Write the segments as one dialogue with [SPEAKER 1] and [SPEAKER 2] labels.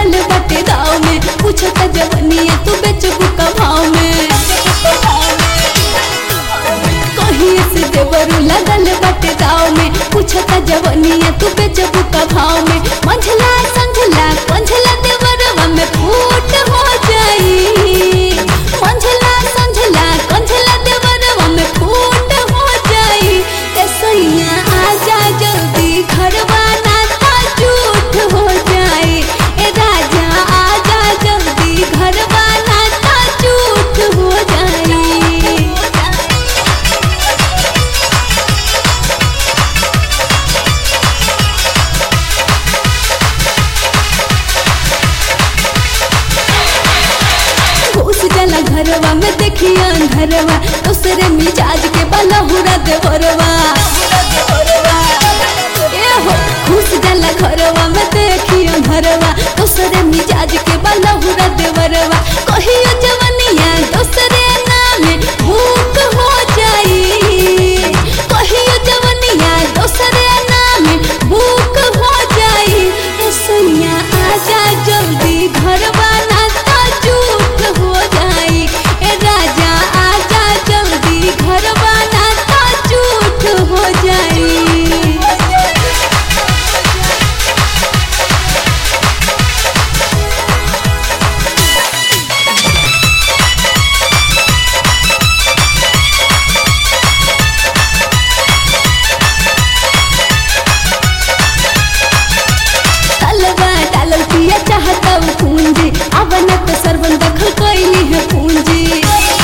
[SPEAKER 1] लगल बटे दाव में, पूछता जवनिया तू बेचबू का भाव में। कहिए से देवरू लगल बटे दाव में, पूछता जवनिया तू बेचबू का भाव में। मंझला संझला कंझला देवरवा में फूट हो जाई, मंझला संझला कंझला देवरवा में फूट हो जाई। ए सैया आजा जल्दी घरवा नाता झूठ हो जाई, ए राजा आजा जल्दी घरवा नाता झूठ हो जाई। घरवा में देखिया घरवा दूसरे मिजाज के बलहुरा देवरवा, घुस जाला घरवा में देखिया घरवा दूसरे मिजाज के बलहुरा देवरवा। कहियो जवनिया दूसरे नाम भूख हो जाई, कहियो जवनिया दूसरे नाम भूख हो जाई। ए सैया आजा जल्दी घरवा नाता झूठ हो जाई, ए राजा आजा जल्दी घरवा नाता झूठ हो जाई। चाहता पूंजी अवन तो सर्वन दखल कैली है पूंजी,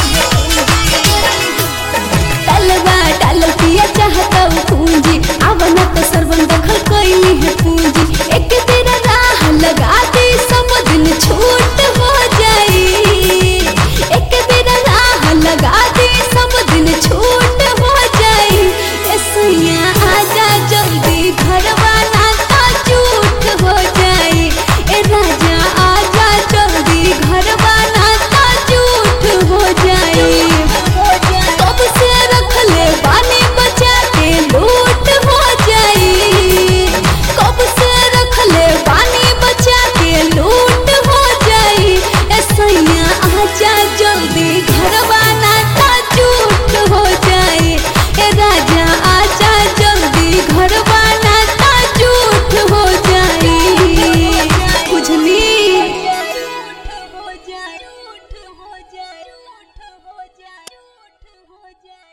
[SPEAKER 1] तलवा डालल पिया चाहता पूंजी अवन तो सर्वन दखल कैली है पूंजी। एक तेरा राह लगा दे सब दिन छूट हो जाई, एक तेरा राह लगा दे सब दिन छूट हो जाई। ए सैया आजा जल्दी घरवा नाता झूठ हो जाई, ए राजा आजा जल्दी घरवा नाता झूठ हो जाई। कब से रख ले बानी बचा के लूट हो जाई, कब से रख ले बानी बचा के लूट हो जाई। ए सैया आजा